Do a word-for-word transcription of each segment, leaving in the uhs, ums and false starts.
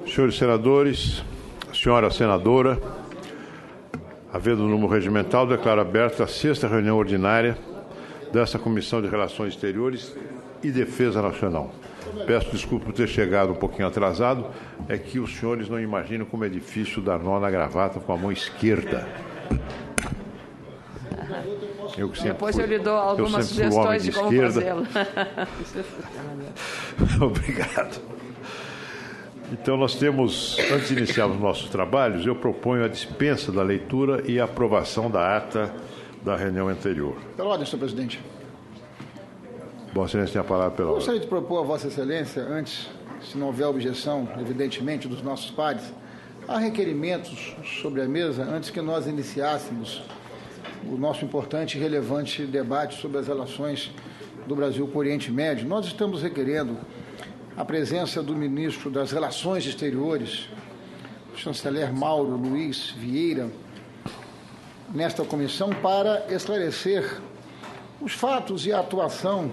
Senhores senadores, senhora senadora, havendo o número regimental, declaro aberta a sexta reunião ordinária dessa Comissão de Relações Exteriores e Defesa Nacional. Peço desculpa por ter chegado um pouquinho atrasado, é que os senhores não imaginam como é difícil dar nó na gravata com a mão esquerda. Eu Depois fui, eu lhe dou algumas sugestões de, de como fazê-lo. Obrigado. Então, nós temos, antes de iniciarmos nossos trabalhos, eu proponho a dispensa da leitura e a aprovação da ata da reunião anterior. Pela ordem, senhor presidente. Vossa Excelência tem a palavra pela ordem. Gostaria de propor a Vossa Excelência, antes, se não houver objeção, evidentemente, dos nossos pares, há requerimentos sobre a mesa antes que nós iniciássemos o nosso importante e relevante debate sobre as relações do Brasil com o Oriente Médio. Nós estamos requerendo a presença do ministro das Relações Exteriores, o chanceler Mauro Luiz Vieira, nesta comissão para esclarecer os fatos e a atuação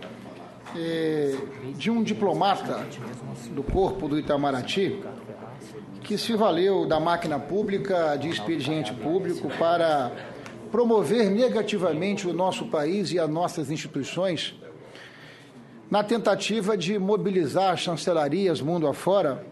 eh, de um diplomata do corpo do Itamaraty que se valeu da máquina pública, de expediente público, para promover negativamente o nosso país e as nossas instituições na tentativa de mobilizar chancelarias mundo afora,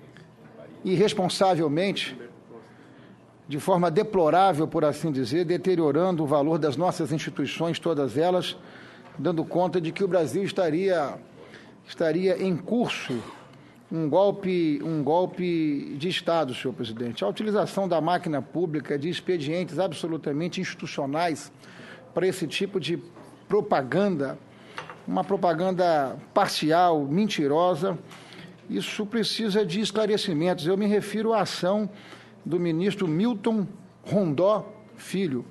irresponsavelmente, de forma deplorável, por assim dizer, deteriorando o valor das nossas instituições, todas elas, dando conta de que o Brasil estaria, estaria em curso um golpe, um golpe de Estado, senhor presidente. A utilização da máquina pública de expedientes absolutamente institucionais para esse tipo de propaganda, uma propaganda parcial, mentirosa, isso precisa de esclarecimentos. Eu me refiro à ação do ministro Milton Rondó Filho.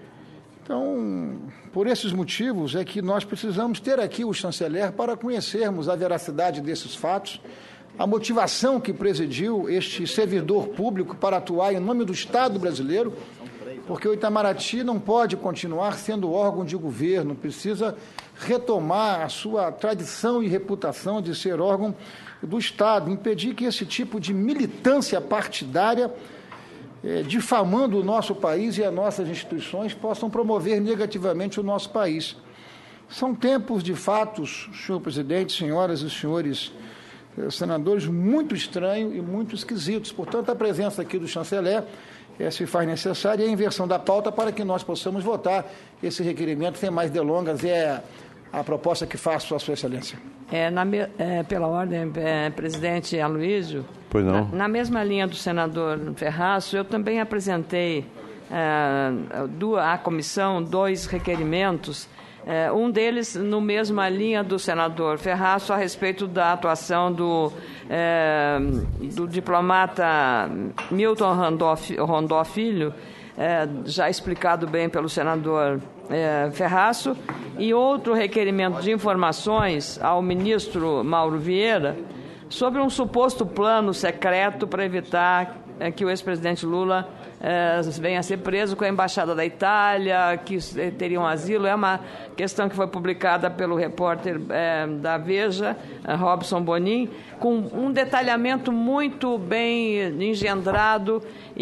Então, por esses motivos é que nós precisamos ter aqui o chanceler para conhecermos a veracidade desses fatos, a motivação que presidiu este servidor público para atuar em nome do Estado brasileiro, porque o Itamaraty não pode continuar sendo órgão de governo, precisa retomar a sua tradição e reputação de ser órgão do Estado, impedir que esse tipo de militância partidária, eh, difamando o nosso país e as nossas instituições, possam promover negativamente o nosso país. São tempos de fatos, senhor presidente, senhoras e senhores eh, senadores, muito estranhos e muito esquisitos. Portanto, a presença aqui do chanceler É, se faz necessária a inversão da pauta para que nós possamos votar esse requerimento sem mais delongas. É a proposta que faço à Sua Excelência. É, na, é, pela ordem, é, presidente Aloysio, pois não. Na, na mesma linha do senador Ferraço, eu também apresentei é, do, à comissão dois requerimentos, é, um deles no mesma linha do senador Ferraço a respeito da atuação do, é, do diplomata Milton Rondó, Rondó Filho, é, já explicado bem pelo senador é, Ferraço, e outro requerimento de informações ao ministro Mauro Vieira sobre um suposto plano secreto para evitar é, que o ex-presidente Lula é, venha a ser preso com a Embaixada da Itália, que teriam asilo. É uma questão que foi publicada pelo repórter é, da Veja, Robson Bonin, com um detalhamento muito bem engendrado,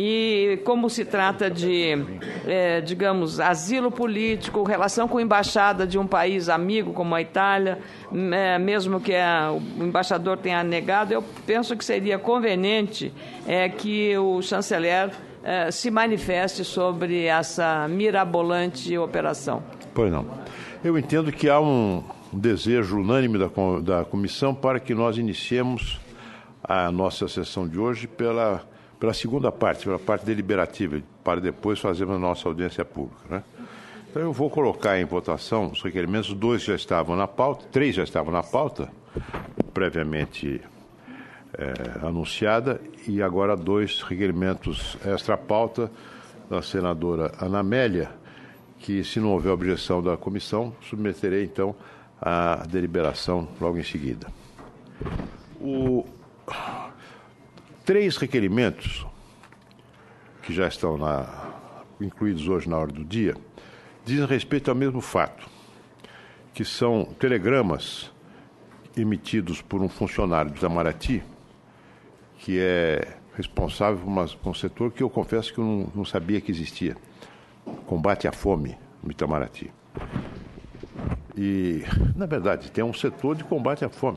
e como se trata de, é, digamos, asilo político, relação com a embaixada de um país amigo como a Itália, é, mesmo que a, o embaixador tenha negado, eu penso que seria conveniente é, que o chanceler é, se manifeste sobre essa mirabolante operação. Pois não. Eu entendo que há um desejo unânime da, da comissão para que nós iniciemos a nossa sessão de hoje pela, pela segunda parte, pela parte deliberativa, para depois fazermos a nossa audiência pública, né? Então eu vou colocar em votação os requerimentos, dois já estavam na pauta, três já estavam na pauta, previamente é, anunciada, e agora dois requerimentos extra-pauta da senadora Ana Amélia, que, se não houver objeção da comissão, submeterei, então, à deliberação logo em seguida. O... Três requerimentos, que já estão na... incluídos hoje na ordem do dia, dizem respeito ao mesmo fato, que são telegramas emitidos por um funcionário do Itamaraty, que é responsável por, uma, por um setor que eu confesso que eu não, não sabia que existia. Combate à fome no Itamaraty. E, na verdade, tem um setor de combate à fome.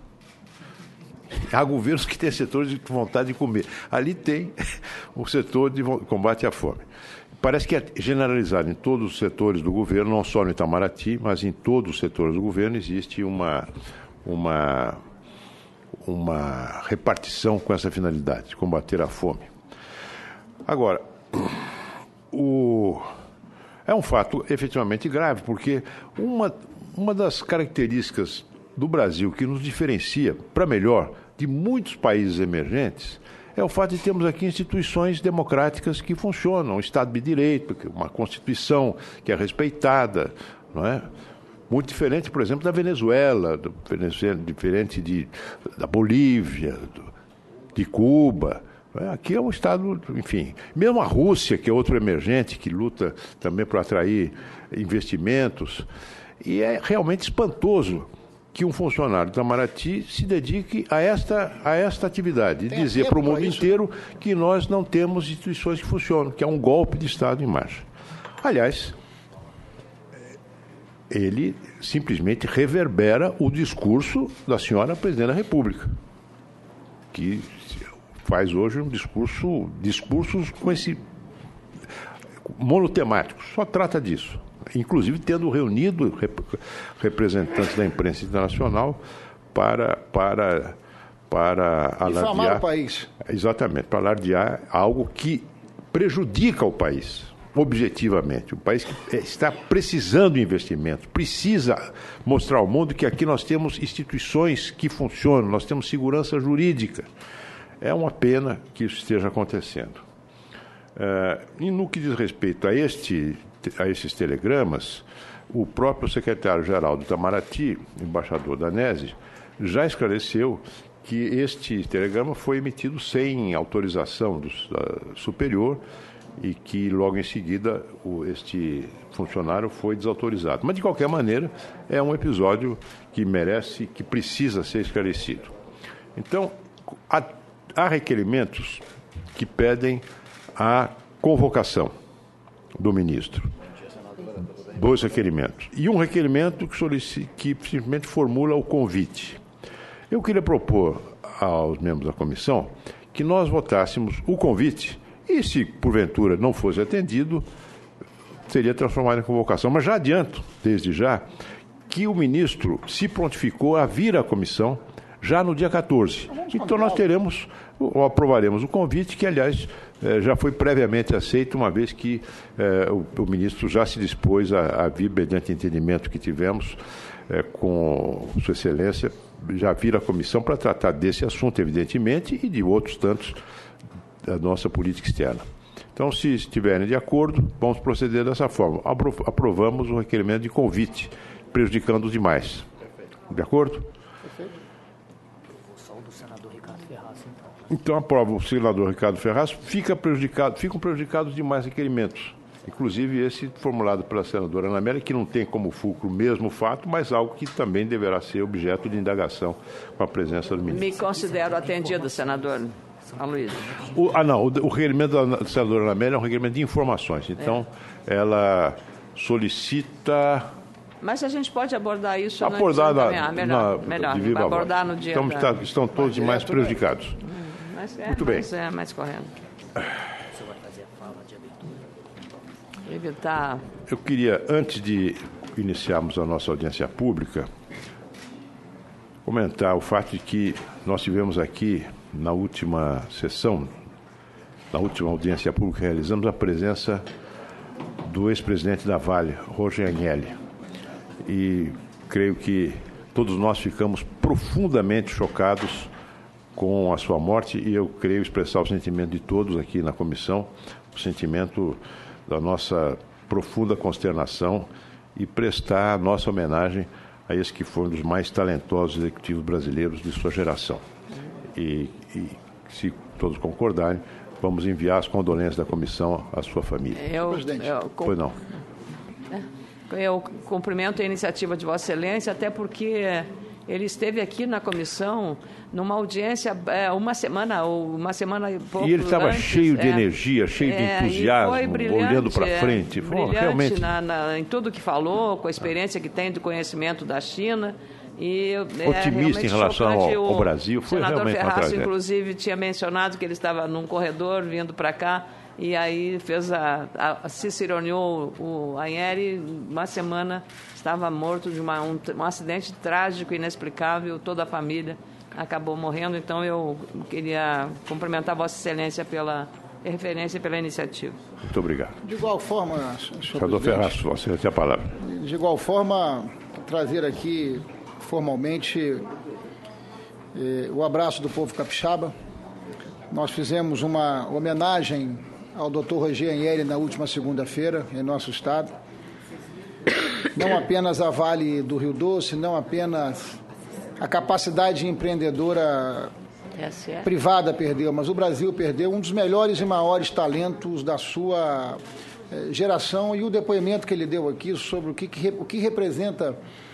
Há governos que têm setores de vontade de comer. Ali tem um setor de combate à fome. Parece que é generalizado em todos os setores do governo, não só no Itamaraty, mas em todos os setores do governo existe uma, uma, uma repartição com essa finalidade, de combater a fome. Agora, o, é um fato efetivamente grave, porque uma, uma das características do Brasil que nos diferencia, para melhor, de muitos países emergentes, é o fato de termos aqui instituições democráticas que funcionam, um Estado de Direito, uma Constituição que é respeitada, não é? Muito diferente, por exemplo, da Venezuela, do Venezuela diferente de, da Bolívia, do, de Cuba. É? Aqui é um Estado, enfim, mesmo a Rússia, que é outro emergente, que luta também por atrair investimentos, e é realmente espantoso que um funcionário do Itamaraty se dedique a esta, a esta atividade e dizer para o mundo inteiro que nós não temos instituições que funcionam, que é um golpe de Estado em marcha. Aliás, ele simplesmente reverbera o discurso da senhora Presidente da República, que faz hoje um discurso, discursos com esse monotemático, só trata disso. Inclusive tendo reunido rep- representantes da imprensa internacional para, para, para alardear... Informar o país. Exatamente, para alardear algo que prejudica o país, objetivamente. O país que está precisando de investimento, precisa mostrar ao mundo que aqui nós temos instituições que funcionam, nós temos segurança jurídica. É uma pena que isso esteja acontecendo. Uh, e no que diz respeito a este... a esses telegramas, o próprio secretário-geral do Itamaraty, embaixador Danese, já esclareceu que este telegrama foi emitido sem autorização do uh, superior e que logo em seguida o, este funcionário foi desautorizado. Mas, de qualquer maneira, é um episódio que merece, que precisa ser esclarecido. Então, há, há requerimentos que pedem a convocação do ministro. Dois requerimentos. E um requerimento que, solicita, que simplesmente formula o convite. Eu queria propor aos membros da comissão que nós votássemos o convite e, se porventura não fosse atendido, seria transformado em convocação. Mas já adianto, desde já, que o ministro se prontificou a vir à comissão já no dia quatorze. Então nós teremos, ou aprovaremos o convite, que, aliás, eh, já foi previamente aceito, uma vez que eh, o, o ministro já se dispôs a, a vir, mediante entendimento que tivemos eh, com Sua Excelência, já vir à comissão para tratar desse assunto, evidentemente, e de outros tantos da nossa política externa. Então, se estiverem de acordo, vamos proceder dessa forma. Apro- aprovamos o requerimento de convite, prejudicando os demais. De acordo? Então, aprova o senador Ricardo Ferraz, fica prejudicado, ficam prejudicados demais requerimentos, inclusive esse formulado pela senadora Ana Amélia, que não tem como fulcro o mesmo fato, mas algo que também deverá ser objeto de indagação com a presença do ministro. Me considero atendido, senador Aloysio. O, ah, não, o, o requerimento da senadora Ana Amélia é um requerimento de informações, então é. ela solicita... Mas a gente pode abordar isso abordar no na, ah, melhor, na, melhor de viva abordar voz. no dia então, da... está, estão todos demais prejudicados. Hum, mas é, Muito bem. Mas é mais correto. Você vai fazer a fala de abertura? Evitar... Eu queria, antes de iniciarmos a nossa audiência pública, comentar o fato de que nós tivemos aqui, na última sessão, na última audiência pública que realizamos, a presença do ex-presidente da Vale, Roger Agnelli. E creio que todos nós ficamos profundamente chocados com a sua morte, e eu creio expressar o sentimento de todos aqui na comissão, o sentimento da nossa profunda consternação, e prestar a nossa homenagem a esse que foi um dos mais talentosos executivos brasileiros de sua geração. E, e se todos concordarem, vamos enviar as condolências da comissão à sua família. Eu, eu, com... Pois não. Eu cumprimento a iniciativa de Vossa Excelência, até porque ele esteve aqui na comissão numa audiência é, uma semana ou uma semana e pouco E ele estava cheio de é, energia, cheio de é, entusiasmo, foi brilhante, olhando para é, frente. Foi, brilhante realmente... na, na, em tudo que falou, com a experiência que tem do conhecimento da China. E, otimista é, em relação ao, ao Brasil. Foi realmente uma tragédia. O senador Ferraz, inclusive, tinha mencionado que ele estava num corredor vindo para cá e aí fez a, a, se cironeou o Aineri, uma semana estava morto de uma, um, um acidente trágico, inexplicável, toda a família acabou morrendo. Então eu queria cumprimentar Vossa Excelência pela referência e pela iniciativa. Muito obrigado. De igual forma, senador Ferraz, você tem a palavra. De igual forma, trazer aqui formalmente eh, o abraço do povo capixaba. Nós fizemos uma homenagem ao doutor Roger Aineri na última segunda-feira, em nosso estado. Não apenas a Vale do Rio Doce, não apenas a capacidade empreendedora privada perdeu, mas o Brasil perdeu um dos melhores e maiores talentos da sua eh, geração, e o depoimento que ele deu aqui sobre o que, que, o que representa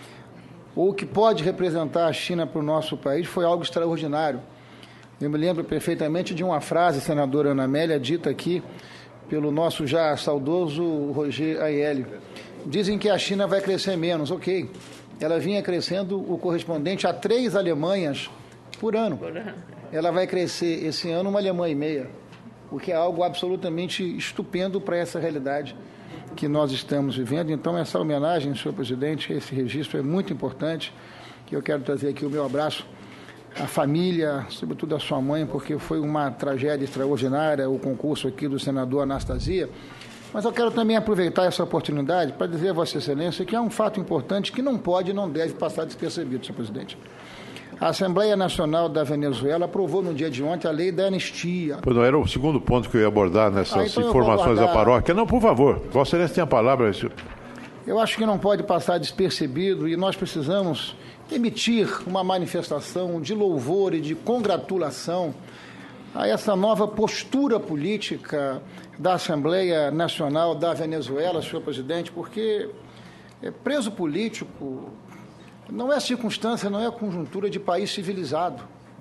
ou o que pode representar a China para o nosso país foi algo extraordinário. Eu me lembro perfeitamente de uma frase, senadora Ana Amélia, dita aqui pelo nosso já saudoso Roger Aineri. Dizem que a China vai crescer menos. Ok, ela vinha crescendo o correspondente a três Alemanhas por ano. Ela vai crescer esse ano uma Alemanha e meia, o que é algo absolutamente estupendo para essa realidade que nós estamos vivendo. Então, essa homenagem, senhor presidente, esse registro é muito importante, que eu quero trazer aqui o meu abraço à família, sobretudo à sua mãe, porque foi uma tragédia extraordinária o concurso aqui do senador Anastasia. Mas eu quero também aproveitar essa oportunidade para dizer a Vossa Excelência que é um fato importante que não pode e não deve passar despercebido, senhor presidente. A Assembleia Nacional da Venezuela aprovou no dia de ontem a lei da anistia. Pois não, era o segundo ponto que eu ia abordar nessas ah, então informações da paróquia. Não, por favor, Vossa Excelência tem a palavra. Senhor. Eu acho que não pode passar despercebido e nós precisamos emitir uma manifestação de louvor e de congratulação a essa nova postura política da Assembleia Nacional da Venezuela, senhor presidente, porque é, preso político não é circunstância, não é conjuntura de país civilizado.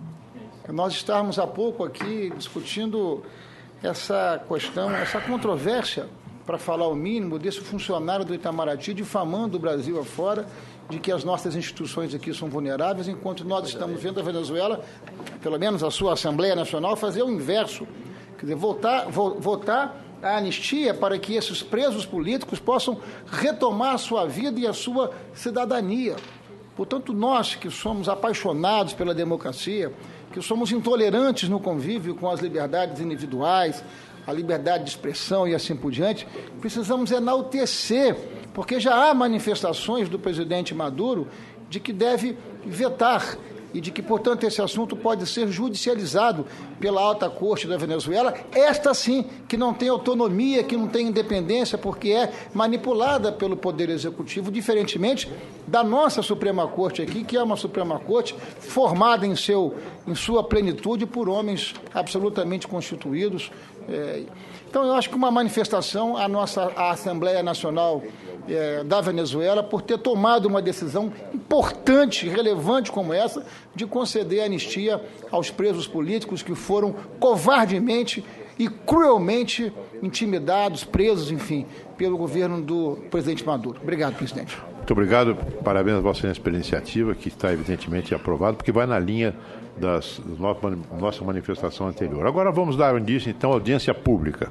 Nós estávamos há pouco aqui discutindo essa questão, essa controvérsia, para falar o mínimo, desse funcionário do Itamaraty difamando o Brasil afora, de que as nossas instituições aqui são vulneráveis, enquanto nós estamos vendo a Venezuela, pelo menos a sua Assembleia Nacional, fazer o inverso. Quer dizer, votar, votar a anistia para que esses presos políticos possam retomar a sua vida e a sua cidadania. Portanto, nós que somos apaixonados pela democracia, que somos intolerantes no convívio com as liberdades individuais, a liberdade de expressão e assim por diante, precisamos enaltecer, porque já há manifestações do presidente Maduro de que deve vetar e de que, portanto, esse assunto pode ser judicializado pela alta corte da Venezuela, esta sim, que não tem autonomia, que não tem independência, porque é manipulada pelo Poder Executivo, diferentemente da nossa Suprema Corte aqui, que é uma Suprema Corte formada em, seu, em sua plenitude por homens absolutamente constituídos. É, então, eu acho que uma manifestação à nossa à Assembleia Nacional é, da Venezuela por ter tomado uma decisão importante, relevante como essa, de conceder anistia aos presos políticos que foram covardemente e cruelmente intimidados, presos, enfim, pelo governo do presidente Maduro. Obrigado, presidente. Muito obrigado, parabéns a Vossa Excelência pela iniciativa, que está evidentemente aprovada, porque vai na linha das, da nossa manifestação anterior. Agora vamos dar início, então, à audiência pública.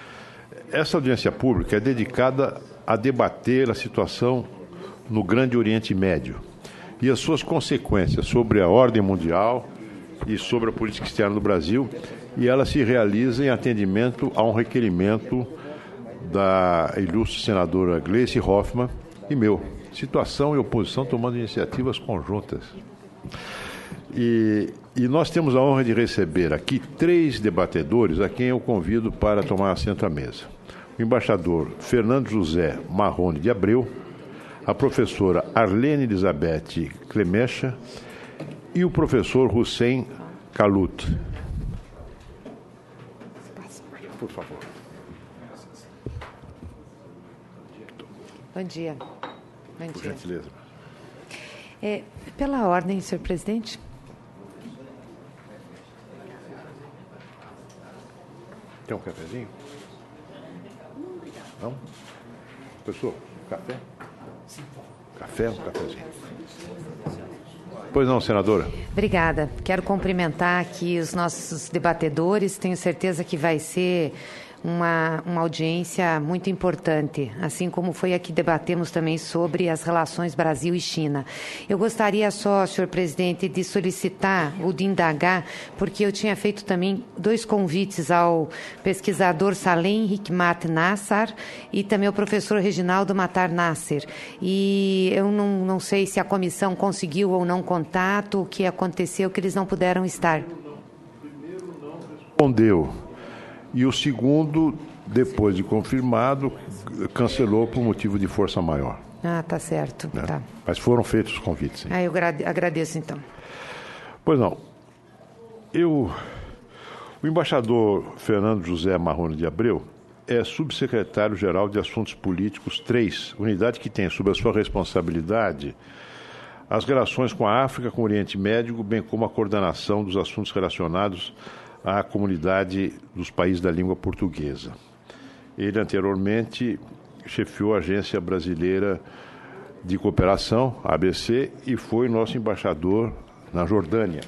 Essa audiência pública é dedicada a debater a situação no Grande Oriente Médio e as suas consequências sobre a ordem mundial e sobre a política externa do Brasil, e ela se realiza em atendimento a um requerimento da ilustre senadora Gleice Hoffmann e meu. Situação e oposição tomando iniciativas conjuntas. E, e nós temos a honra de receber aqui três debatedores a quem eu convido para tomar assento à mesa. O embaixador Fernando José Marrone de Abreu, a professora Arlene Elizabeth Clemecha e o professor Hussein Kalut. Por favor. Bom dia. Bom Por dia. gentileza. É, pela ordem, senhor presidente. Quer um cafezinho? Não? Pessoal, café? Café, um cafezinho. Pois não, senadora. Obrigada. Quero cumprimentar aqui os nossos debatedores. Tenho certeza que vai ser uma, uma audiência muito importante, assim como foi a que debatemos também sobre as relações Brasil e China. Eu gostaria só, senhor presidente, de solicitar ou de indagar, porque eu tinha feito também dois convites ao pesquisador Salem Hikmat Nassar e também ao professor Reginaldo Matar Nasser. E eu não, não sei se a comissão conseguiu ou não contato, o que aconteceu, que eles não puderam estar. Respondeu. E o segundo, depois de confirmado, cancelou por motivo de força maior. Ah, tá certo. Né? Tá. Mas foram feitos os convites. Sim. Ah, eu agradeço, então. Pois não. Eu, o embaixador Fernando José Marrone de Abreu é subsecretário-geral de Assuntos Políticos três, unidade que tem sob a sua responsabilidade as relações com a África, com o Oriente Médio, bem como a coordenação dos assuntos relacionados à comunidade dos países da língua portuguesa. Ele, anteriormente, chefiou a Agência Brasileira de Cooperação, A B C, e foi nosso embaixador na Jordânia.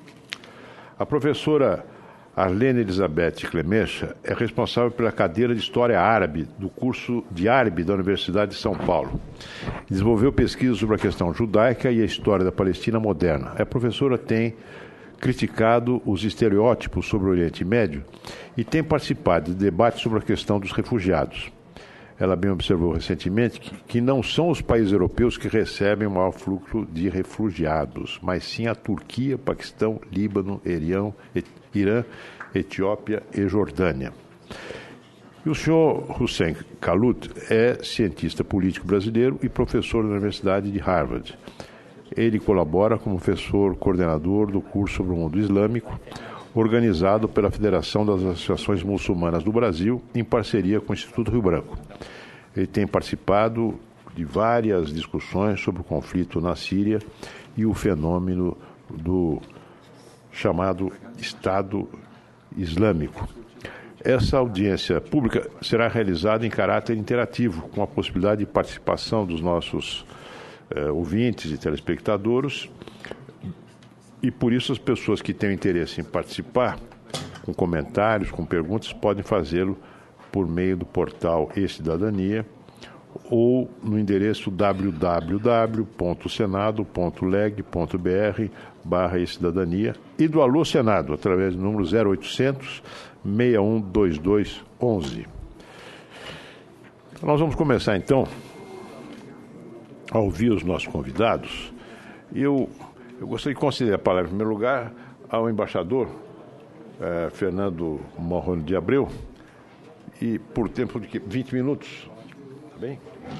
A professora Arlene Elizabeth Clemecha é responsável pela cadeira de História Árabe do curso de Árabe da Universidade de São Paulo. Desenvolveu pesquisas sobre a questão judaica e a história da Palestina moderna. A professora tem criticado os estereótipos sobre o Oriente Médio e tem participado de debates sobre a questão dos refugiados. Ela bem observou recentemente que, que não são os países europeus que recebem o maior fluxo de refugiados, mas sim a Turquia, Paquistão, Líbano, Irã, Irã, Etiópia e Jordânia. E o senhor Hussein Kalut é cientista político brasileiro e professor da Universidade de Harvard. Ele colabora como professor coordenador do curso sobre o mundo islâmico, organizado pela Federação das Associações Muçulmanas do Brasil, em parceria com o Instituto Rio Branco. Ele tem participado de várias discussões sobre o conflito na Síria e o fenômeno do chamado Estado Islâmico. Essa audiência pública será realizada em caráter interativo, com a possibilidade de participação dos nossos eh, ouvintes e telespectadores, e por isso as pessoas que têm interesse em participar, com comentários, com perguntas, podem fazê-lo por meio do portal E-Cidadania ou no endereço w w w ponto senado ponto leg ponto b r barra e-cidadania e do Alô Senado, através do número zero oitocentos, seis um dois dois, onze. Nós vamos começar, então, a ouvir os nossos convidados. Eu, eu gostaria de conceder a palavra, em primeiro lugar, ao embaixador eh, Fernando Marrone de Abreu, e por tempo de vinte minutos. Tá bem?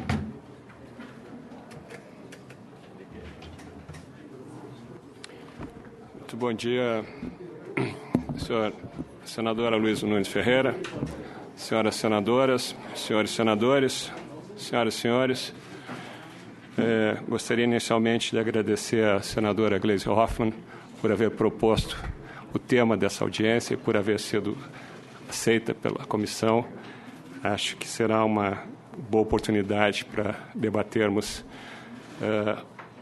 Muito bom dia, senhora senadora Luísa Nunes Ferreira, senhoras senadoras, senhores senadores, senhoras e senhores. É, gostaria inicialmente de agradecer à senadora Gleisi Hoffmann por haver proposto o tema dessa audiência e por haver sido aceita pela comissão. Acho que será uma boa oportunidade para debatermos uh,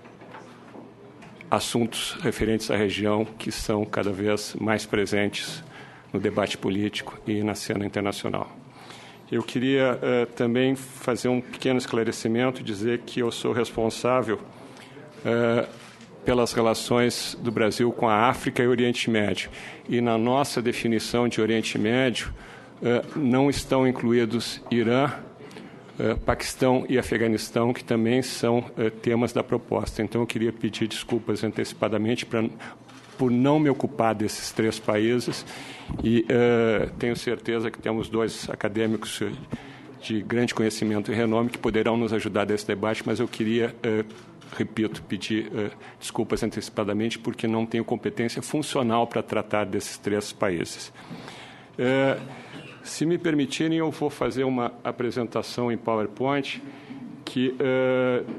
assuntos referentes à região que são cada vez mais presentes no debate político e na cena internacional. Eu queria uh, também fazer um pequeno esclarecimento, dizer que eu sou responsável uh, pelas relações do Brasil com a África e o Oriente Médio. E na nossa definição de Oriente Médio, uh, não estão incluídos Irã, uh, Paquistão e Afeganistão, que também são uh, temas da proposta. Então, eu queria pedir desculpas antecipadamente pra, por não me ocupar desses três países. E uh, tenho certeza que temos dois acadêmicos de grande conhecimento e renome que poderão nos ajudar nesse debate, mas eu queria, uh, repito, pedir uh, desculpas antecipadamente porque não tenho competência funcional para tratar desses três países. Uh, se me permitirem, eu vou fazer uma apresentação em PowerPoint que uh,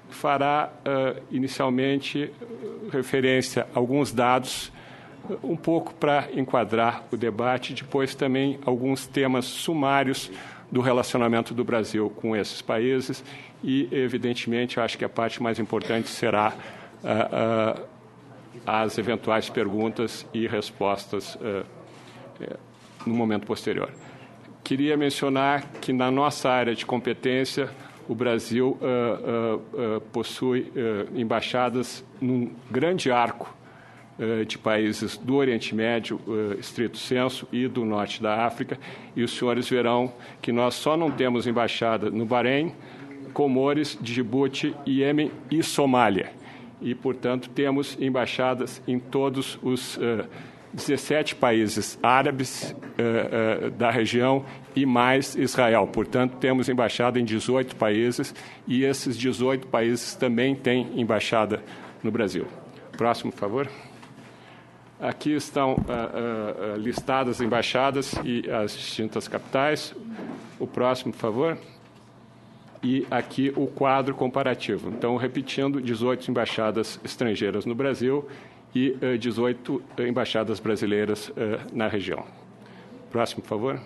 fará, uh, inicialmente, referência a alguns dados, uh, um pouco para enquadrar o debate, depois também alguns temas sumários do relacionamento do Brasil com esses países e, evidentemente, eu acho que a parte mais importante será uh, uh, as eventuais perguntas e respostas uh, uh, no momento posterior. Queria mencionar que, na nossa área de competência, o Brasil uh, uh, uh, possui uh, embaixadas num grande arco uh, de países do Oriente Médio, uh, estrito senso, e do norte da África. E os senhores verão que nós só não temos embaixada no Bahrein, Comores, Djibouti, Iêmen e Somália. E, portanto, temos embaixadas em todos os uh, dezessete países árabes uh, uh, da região e mais Israel. Portanto, temos embaixada em dezoito países e esses dezoito países também têm embaixada no Brasil. Próximo, por favor. Aqui estão uh, uh, uh, listadas as embaixadas e as distintas capitais. O próximo, por favor. E aqui o quadro comparativo. Então, repetindo, dezoito embaixadas estrangeiras no Brasil e uh, dezoito embaixadas brasileiras uh, na região. Próximo, por favor.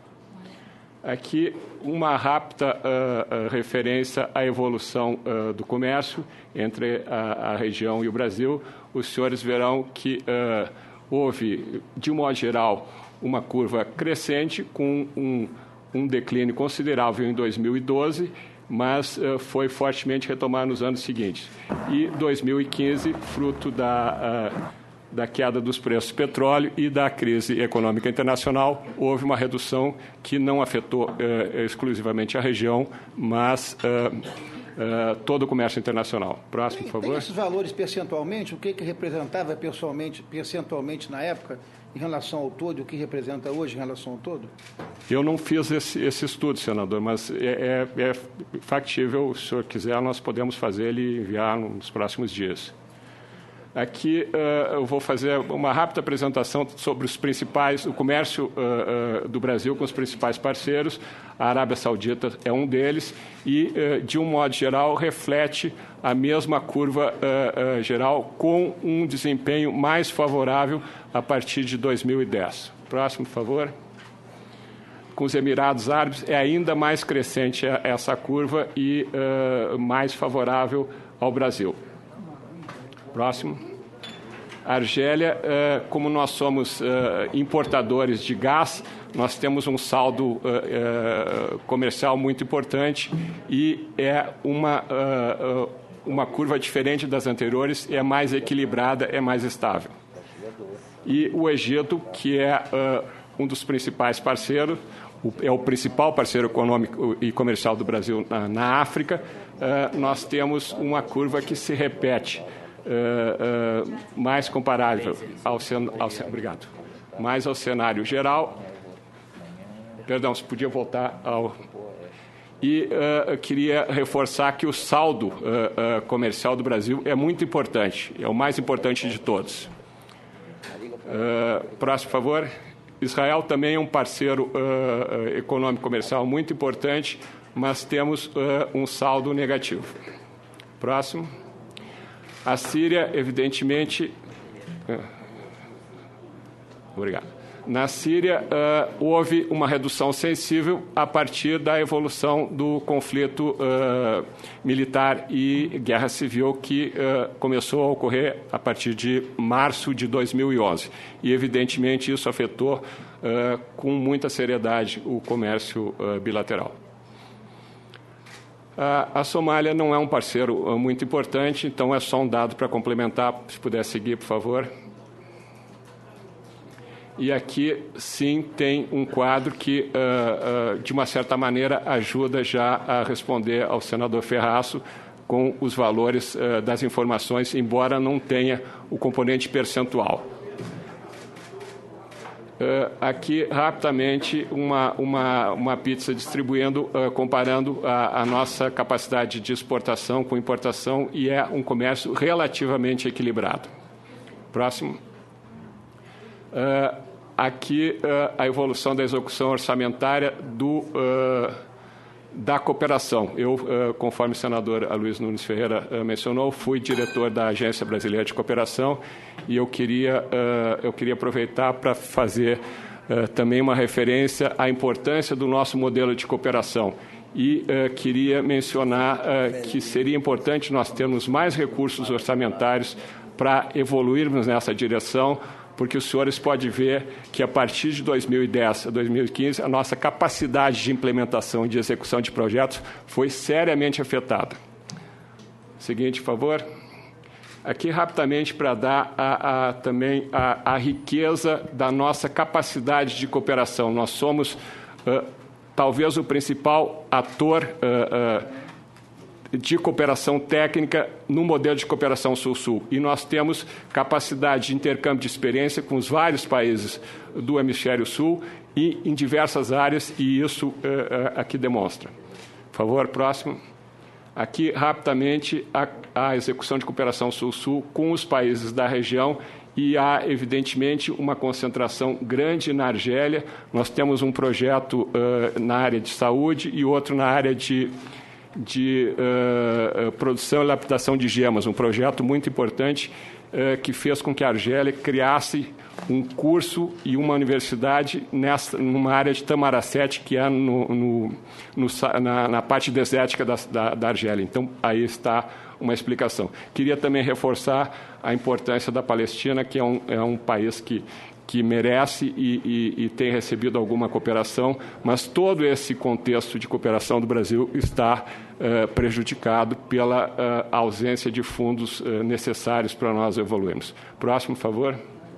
Aqui, uma rápida uh, uh, referência à evolução uh, do comércio entre a, a região e o Brasil. Os senhores verão que uh, houve, de um modo geral, uma curva crescente com um, um declínio considerável em dois mil e doze, mas uh, foi fortemente retomado nos anos seguintes. E dois mil e quinze, fruto da, uh, da queda dos preços do petróleo e da crise econômica internacional, houve uma redução que não afetou uh, exclusivamente a região, mas uh, uh, todo o comércio internacional. Próximo, por favor. Tem esses valores percentualmente, o que, que representava pessoalmente, percentualmente na época, em relação ao todo, e o que representa hoje em relação ao todo? Eu não fiz esse, esse estudo, senador, mas é, é, é factível, se o senhor quiser, nós podemos fazer ele e enviar nos próximos dias. Aqui uh, eu vou fazer uma rápida apresentação sobre os principais, o comércio uh, uh, do Brasil com os principais parceiros. A Arábia Saudita é um deles e, uh, de um modo geral, reflete a mesma curva uh, uh, geral com um desempenho mais favorável a partir de dois mil e dez. Próximo, por favor. Com os Emirados Árabes é ainda mais crescente essa curva e uh, mais favorável ao Brasil. Próximo. Argélia, uh, como nós somos uh, importadores de gás, nós temos um saldo uh, uh, comercial muito importante e é uma, uh, uh, uma curva diferente das anteriores, é mais equilibrada, é mais estável. E o Egito, que é uh, um dos principais parceiros, o, é o principal parceiro econômico e comercial do Brasil na, na África, uh, nós temos uma curva que se repete. Uh, uh, mais comparável ao, cen ao, obrigado, mais ao cenário geral. Perdão, se podia voltar ao... E uh, queria reforçar que o saldo uh, uh, comercial do Brasil é muito importante, é o mais importante de todos. Uh, próximo, por favor. Israel também é um parceiro uh, uh, econômico comercial muito importante, mas temos uh, um saldo negativo. Próximo. A Síria, evidentemente... Obrigado. Na Síria, uh, houve uma redução sensível a partir da evolução do conflito uh, militar e guerra civil que uh, começou a ocorrer a partir de março de dois mil e onze. E, evidentemente, isso afetou uh, com muita seriedade o comércio uh, bilateral. A Somália não é um parceiro muito importante, então é só um dado para complementar. Se puder seguir, por favor. E aqui, sim, tem um quadro que, uh, uh, de uma certa maneira, ajuda já a responder ao senador Ferraço com os valores uh, das informações, embora não tenha o componente percentual. Uh, aqui, rapidamente, uma, uma, uma pizza distribuindo, uh, comparando a, a nossa capacidade de exportação com importação, e é um comércio relativamente equilibrado. Próximo. Uh, aqui, uh, a evolução da execução orçamentária do, uh, da cooperação. Eu, uh, conforme o senador Aloysio Nunes Ferreira uh, mencionou, fui diretor da Agência Brasileira de Cooperação e eu queria, uh, eu queria aproveitar para fazer uh, também uma referência à importância do nosso modelo de cooperação. E uh, queria mencionar uh, que seria importante nós termos mais recursos orçamentários para evoluirmos nessa direção, porque os senhores podem ver que, a partir de dois mil e dez a dois mil e quinze, a nossa capacidade de implementação e de execução de projetos foi seriamente afetada. Seguinte, por favor. Aqui, rapidamente, para dar a, a, também a, a riqueza da nossa capacidade de cooperação. Nós somos, uh, talvez, o principal ator uh, uh, de cooperação técnica no modelo de cooperação Sul-Sul. E nós temos capacidade de intercâmbio de experiência com os vários países do Hemisfério Sul e em diversas áreas, e isso uh, uh, aqui demonstra. Por favor, próximo. Aqui, rapidamente, a, a execução de cooperação Sul-Sul com os países da região, e há, evidentemente, uma concentração grande na Argélia. Nós temos um projeto uh, na área de saúde e outro na área de de uh, produção e lapidação de gemas, um projeto muito importante uh, que fez com que a Argélia criasse um curso e uma universidade nessa, numa área de Tamaracete, que é no, no, no, na, na parte desértica da, da, da Argélia. Então, aí está uma explicação. Queria também reforçar a importância da Palestina, que é um, é um país que que merece e, e, e tem recebido alguma cooperação, mas todo esse contexto de cooperação do Brasil está uh, prejudicado pela uh, ausência de fundos uh, necessários para nós evoluirmos. Próximo, por favor.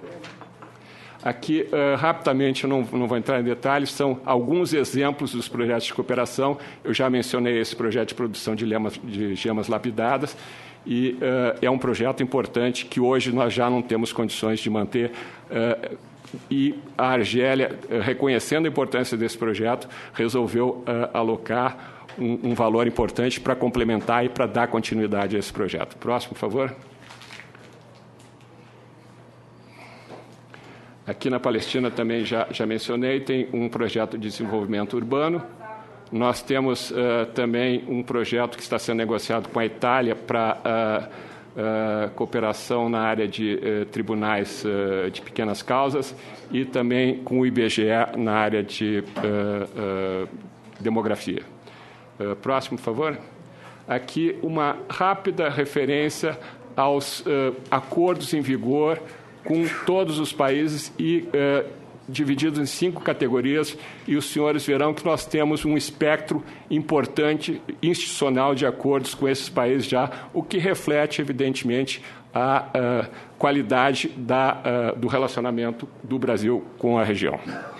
Aqui, uh, rapidamente, eu não, não vou entrar em detalhes, são alguns exemplos dos projetos de cooperação. Eu já mencionei esse projeto de produção de, lemas, de gemas lapidadas, e uh, é um projeto importante que hoje nós já não temos condições de manter, uh, e a Argélia, uh, reconhecendo a importância desse projeto, resolveu uh, alocar um, um valor importante para complementar e para dar continuidade a esse projeto. Próximo, por favor. Aqui na Palestina também já, já mencionei, tem um projeto de desenvolvimento urbano. Nós temos uh, também um projeto que está sendo negociado com a Itália para uh, uh, cooperação na área de uh, tribunais uh, de pequenas causas e também com o I B G E na área de uh, uh, demografia. Uh, próximo, por favor. Aqui uma rápida referência aos uh, acordos em vigor com todos os países e uh, divididos em cinco categorias, e os senhores verão que nós temos um espectro importante institucional de acordos com esses países já, o que reflete, evidentemente, a uh, qualidade da, uh, do relacionamento do Brasil com a região.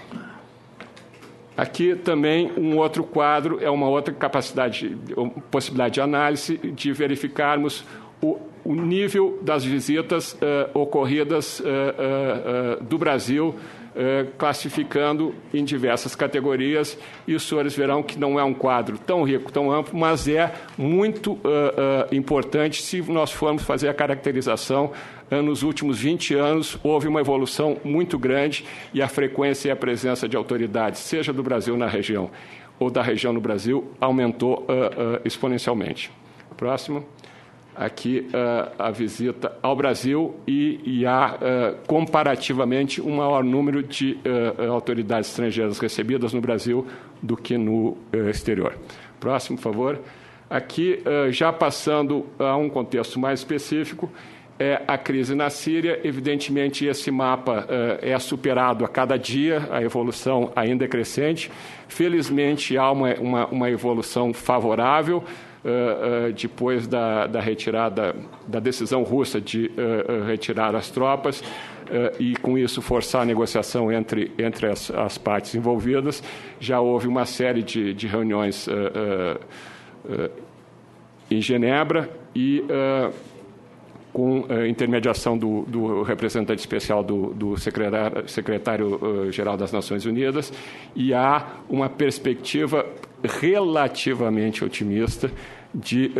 Aqui também um outro quadro, é uma outra capacidade, possibilidade de análise, de verificarmos o, o nível das visitas uh, ocorridas uh, uh, uh, do Brasil, Uh, classificando em diversas categorias, e os senhores verão que não é um quadro tão rico, tão amplo, mas é muito uh, uh, importante se nós formos fazer a caracterização. Uh, nos últimos vinte anos, houve uma evolução muito grande e a frequência e a presença de autoridades, seja do Brasil na região ou da região no Brasil, aumentou uh, uh, exponencialmente. Próximo. Aqui uh, a visita ao Brasil e, e há, uh, comparativamente, um maior número de uh, autoridades estrangeiras recebidas no Brasil do que no uh, exterior. Próximo, por favor. Aqui, uh, já passando a um contexto mais específico, é a crise na Síria. Evidentemente, esse mapa uh, é superado a cada dia, a evolução ainda é crescente. Felizmente, há uma, uma, uma evolução favorável, Uh, uh, depois da, da retirada, da decisão russa de uh, uh, retirar as tropas uh, e, com isso, forçar a negociação entre, entre as, as partes envolvidas. Já houve uma série de, de reuniões uh, uh, uh, em Genebra e, uh, com a intermediação do, do representante especial do, do secretário, secretário-geral das Nações Unidas, e há uma perspectiva relativamente otimista de,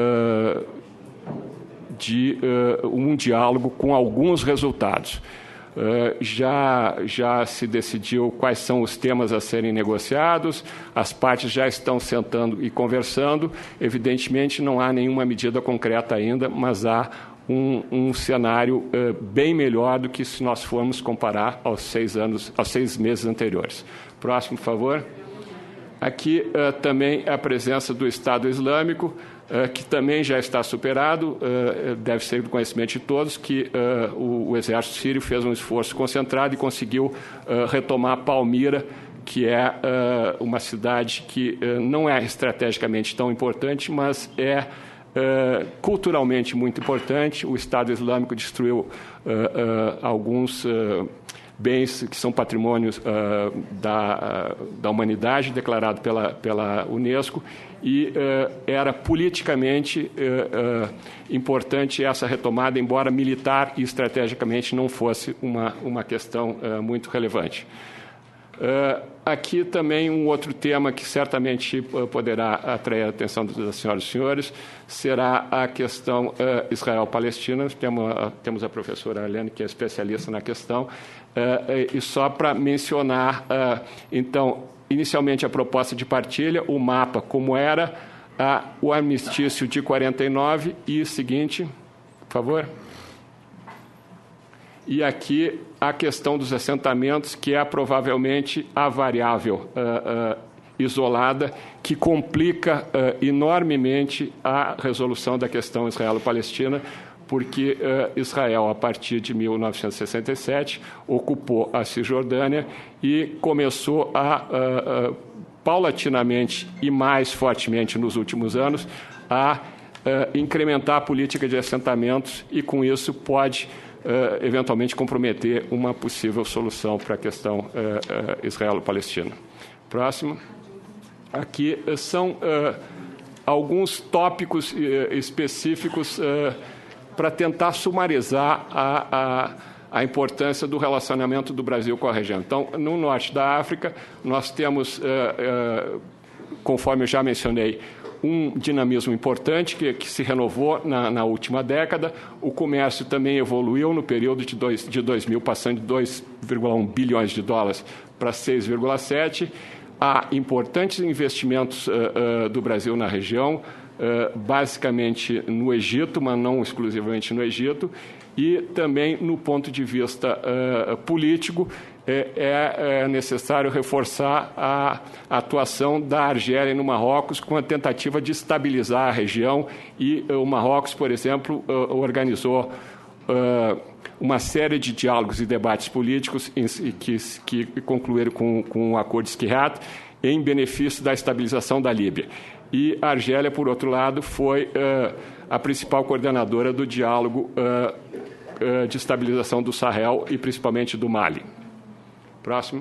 uh, uh, de uh, um diálogo com alguns resultados. Uh, já, já se decidiu quais são os temas a serem negociados, as partes já estão sentando e conversando. Evidentemente, não há nenhuma medida concreta ainda, mas há um, um cenário uh, bem melhor do que se nós formos comparar aos seis, anos, aos seis meses anteriores. Próximo, por favor. Aqui uh, também a presença do Estado Islâmico, Uh, que também já está superado, uh, deve ser do conhecimento de todos, que uh, o, o exército sírio fez um esforço concentrado e conseguiu uh, retomar Palmira, que é uh, uma cidade que uh, não é estrategicamente tão importante, mas é uh, culturalmente muito importante. O Estado Islâmico destruiu uh, uh, alguns uh, bens que são patrimônios uh, da, uh, da humanidade, declarado pela, pela Unesco, e uh, era politicamente uh, uh, importante essa retomada, embora militar e estrategicamente não fosse uma, uma questão uh, muito relevante. Uh, aqui também um outro tema que certamente uh, poderá atrair a atenção das senhoras e senhores será a questão uh, Israel-Palestina. Temos, uh, temos a professora Arlene, que é especialista na questão, uh, e só para mencionar, uh, então, inicialmente a proposta de partilha, o mapa como era, a, o armistício de quarenta e nove e seguinte, por favor. E aqui a questão dos assentamentos, que é provavelmente a variável uh, uh, isolada que complica uh, enormemente a resolução da questão Israelo-Palestina, porque uh, Israel, a partir de mil novecentos e sessenta e sete, ocupou a Cisjordânia e começou a, uh, uh, paulatinamente e mais fortemente nos últimos anos, a uh, incrementar a política de assentamentos e, com isso, pode, uh, eventualmente, comprometer uma possível solução para a questão uh, uh, Israelo-Palestina. Próximo. Aqui uh, são uh, alguns tópicos uh, específicos uh, para tentar sumarizar a, a, a importância do relacionamento do Brasil com a região. Então, no norte da África, nós temos, uh, uh, conforme eu já mencionei, um dinamismo importante que, que se renovou na, na última década. O comércio também evoluiu no período de, dois, de dois mil, passando de dois vírgula um bilhões de dólares para seis vírgula sete. Há importantes investimentos uh, uh, do Brasil na região, Uh, basicamente no Egito, mas não exclusivamente no Egito, e também no ponto de vista uh, político, é, é necessário reforçar a atuação da Argélia no Marrocos com a tentativa de estabilizar a região, e uh, o Marrocos, por exemplo, uh, organizou uh, uma série de diálogos e debates políticos em, que, que concluíram com, com o Acordo de Skihat em benefício da estabilização da Líbia. E a Argélia, por outro lado, foi uh, a principal coordenadora do diálogo uh, uh, de estabilização do Sahel e principalmente do Mali. Próximo.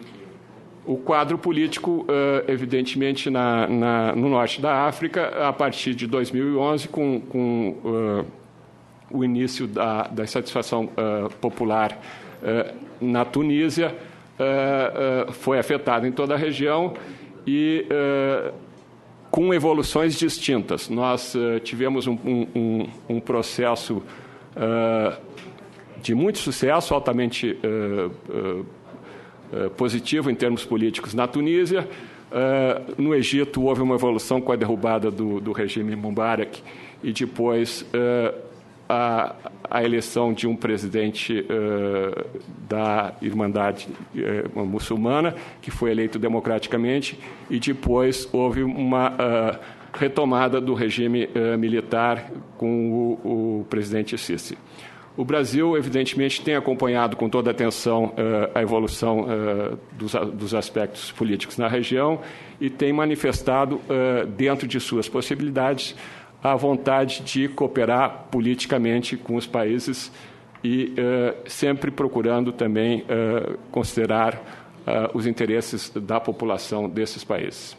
O quadro político, uh, evidentemente, na, na, no norte da África, a partir de dois mil e onze, com, com uh, o início da, da insatisfação uh, popular uh, na Tunísia, uh, uh, foi afetado em toda a região e uh, com evoluções distintas. Nós uh, tivemos um, um, um processo uh, de muito sucesso, altamente uh, uh, uh, positivo em termos políticos na Tunísia. Uh, no Egito houve uma evolução com a derrubada do, do regime Mubarak e depois uh, a, a eleição de um presidente uh, da Irmandade uh, muçulmana, que foi eleito democraticamente, e depois houve uma uh, retomada do regime uh, militar com o, o presidente Sisi. O Brasil, evidentemente, tem acompanhado com toda atenção uh, a evolução uh, dos, dos aspectos políticos na região e tem manifestado, uh, dentro de suas possibilidades, a vontade de cooperar politicamente com os países e uh, sempre procurando também uh, considerar uh, os interesses da população desses países.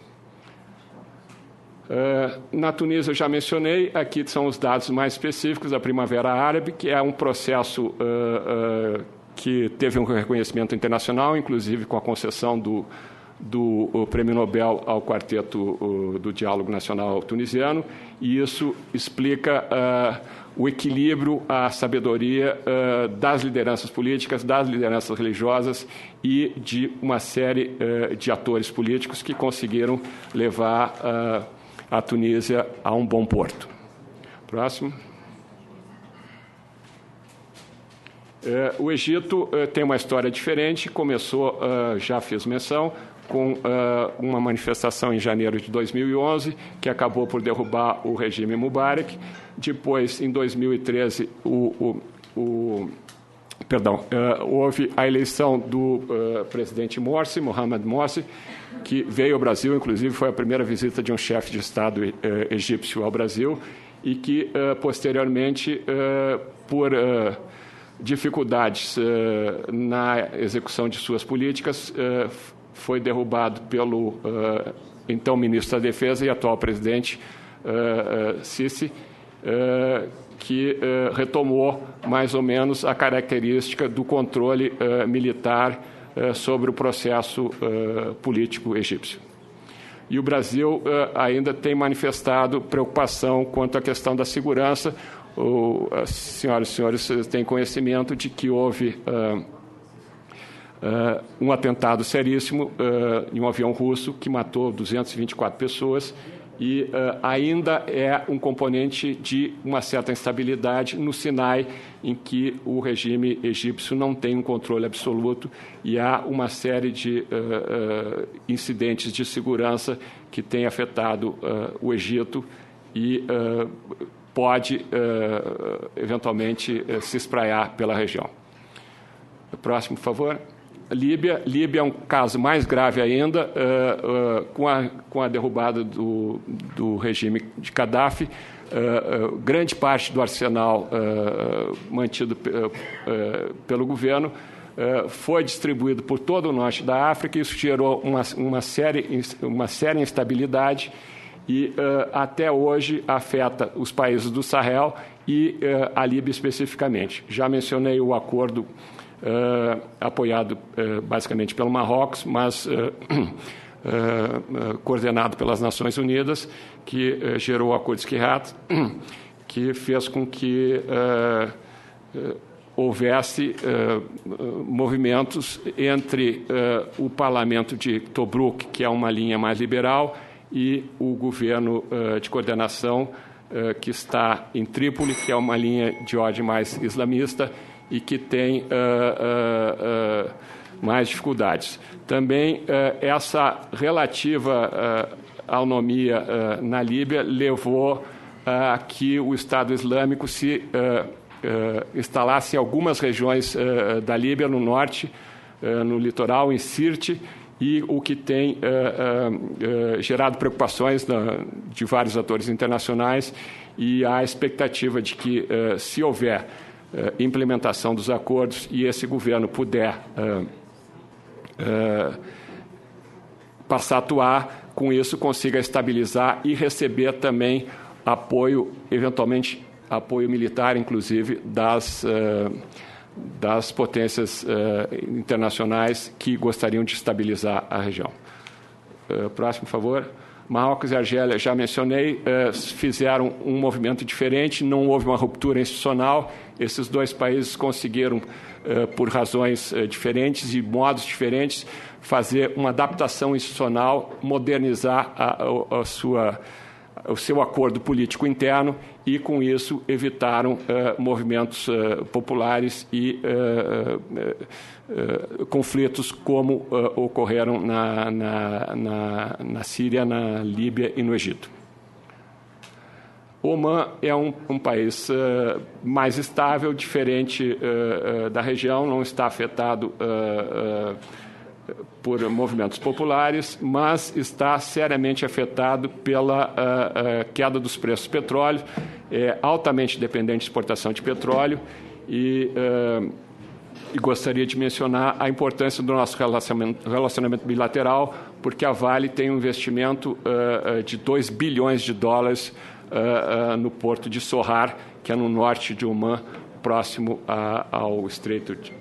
Uh, na Tunísia, eu já mencionei, aqui são os dados mais específicos da Primavera Árabe, que é um processo uh, uh, que teve um reconhecimento internacional, inclusive com a concessão do, do Prêmio Nobel ao Quarteto do Diálogo Nacional Tunisiano, e isso explica uh, o equilíbrio, a sabedoria uh, das lideranças políticas, das lideranças religiosas e de uma série uh, de atores políticos que conseguiram levar uh, a Tunísia a um bom porto. Próximo. Uh, o Egito uh, tem uma história diferente, começou, uh, já fiz menção, com uh, uma manifestação em janeiro de dois mil e onze, que acabou por derrubar o regime Mubarak. Depois, em dois mil e treze, o, o, o, perdão, uh, houve a eleição do uh, presidente Morsi, Mohamed Morsi, que veio ao Brasil, inclusive foi a primeira visita de um chefe de Estado uh, egípcio ao Brasil, e que, uh, posteriormente, uh, por uh, dificuldades uh, na execução de suas políticas, uh, foi derrubado pelo uh, então ministro da Defesa e atual presidente uh, uh, Sisi, uh, que uh, retomou mais ou menos a característica do controle uh, militar uh, sobre o processo uh, político egípcio. E o Brasil uh, ainda tem manifestado preocupação quanto à questão da segurança. O, as senhoras e senhores têm conhecimento de que houve Uh, Uh, um atentado seríssimo uh, em um avião russo que matou duzentas e vinte e quatro pessoas e uh, ainda é um componente de uma certa instabilidade no Sinai, em que o regime egípcio não tem um controle absoluto e há uma série de uh, uh, incidentes de segurança que têm afetado uh, o Egito e uh, pode, uh, eventualmente, uh, se espraiar pela região. Próximo, por favor. Líbia. Líbia é um caso mais grave ainda, uh, uh, com, a, com a derrubada do, do regime de Gaddafi. Uh, uh, grande parte do arsenal uh, mantido uh, uh, pelo governo uh, foi distribuído por todo o norte da África. Isso gerou uma, uma, série, uma séria instabilidade e, uh, até hoje, afeta os países do Sahel e uh, a Líbia especificamente. Já mencionei o acordo Uh, apoiado uh, basicamente pelo Marrocos, mas uh, uh, uh, coordenado pelas Nações Unidas, que uh, gerou o Acordo de Skirat, que fez com que uh, uh, houvesse uh, movimentos entre uh, o Parlamento de Tobruk, que é uma linha mais liberal, e o governo uh, de coordenação uh, que está em Trípoli, que é uma linha de ordem mais islamista, e que tem uh, uh, uh, mais dificuldades. Também uh, essa relativa uh, autonomia uh, na Líbia levou uh, a que o Estado Islâmico se uh, uh, instalasse em algumas regiões uh, da Líbia, no norte, uh, no litoral, em Sirte, e o que tem uh, uh, uh, gerado preocupações na, de vários atores internacionais, e há a expectativa de que, uh, se houver Uh, implementação dos acordos e esse governo puder uh, uh, passar a atuar, com isso consiga estabilizar e receber também apoio, eventualmente apoio militar, inclusive, das, uh, das potências uh, internacionais que gostariam de estabilizar a região. Uh, próximo, por favor. Marrocos e Argélia, já mencionei, fizeram um movimento diferente, não houve uma ruptura institucional. Esses dois países conseguiram, por razões diferentes e modos diferentes, fazer uma adaptação institucional, modernizar a, a sua, o seu acordo político interno e, com isso, evitaram uh, movimentos uh, populares e uh, uh, uh, conflitos como uh, ocorreram na, na, na, na Síria, na Líbia e no Egito. Oman é um, um país uh, mais estável, diferente uh, uh, da região, não está afetado uh, uh, por movimentos populares, mas está seriamente afetado pela uh, uh, queda dos preços do petróleo, é altamente dependente de exportação de petróleo e, uh, e gostaria de mencionar a importância do nosso relacionamento, relacionamento bilateral, porque a Vale tem um investimento uh, uh, de dois bilhões de dólares uh, uh, no porto de Sohar, que é no norte de Oman, próximo a, ao Estreito de